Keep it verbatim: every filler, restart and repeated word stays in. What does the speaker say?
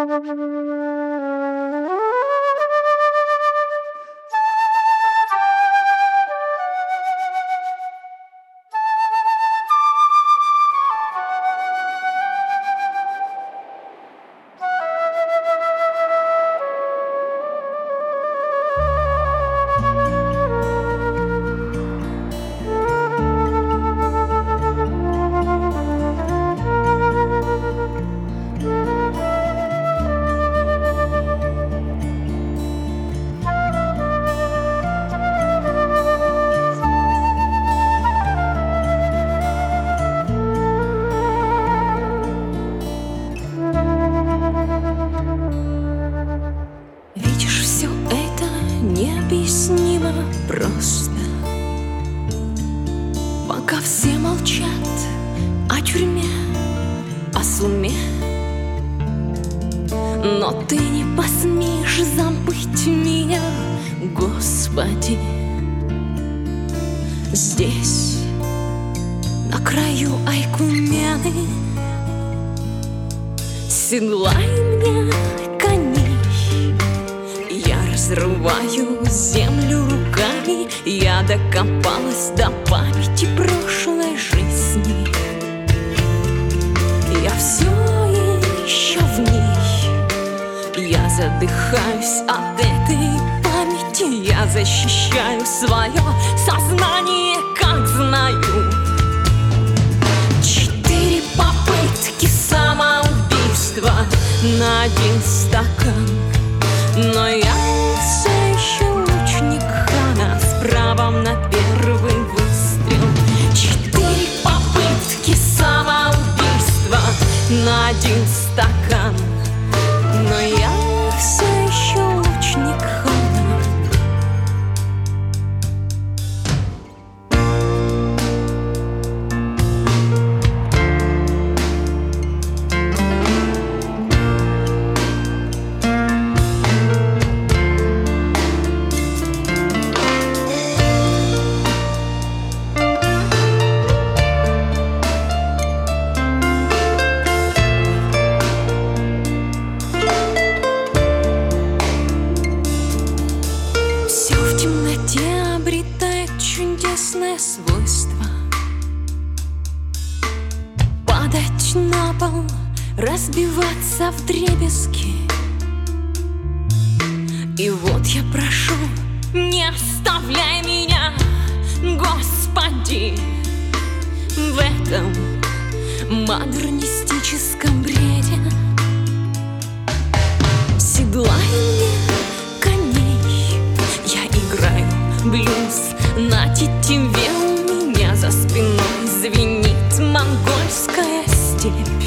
Необъяснимо просто, пока все молчат о тюрьме, о суме. Но ты не посмеешь забыть меня, Господи. Здесь, на краю Айкумены, седлай мне коней. Я разрываю землю руками, я докопалась до памяти прошлой жизни. Я все еще в ней, я задыхаюсь от этой памяти. Я защищаю свое сознание, как знаю. Четыре попытки самоубийства на один стакан, но я все еще лучник хана с правом на первый выстрел. Четыре попытки самоубийства на один стакан, но я все еще лучник хана. Обретает чудесное свойство падать на пол, разбиваться вдребезги. И вот я прошу, не оставляй меня, Господи, в этом модернистическом бреде. Седлай мне коней, я играю блюз на тетиве, у меня за спиной звенит монгольская степь.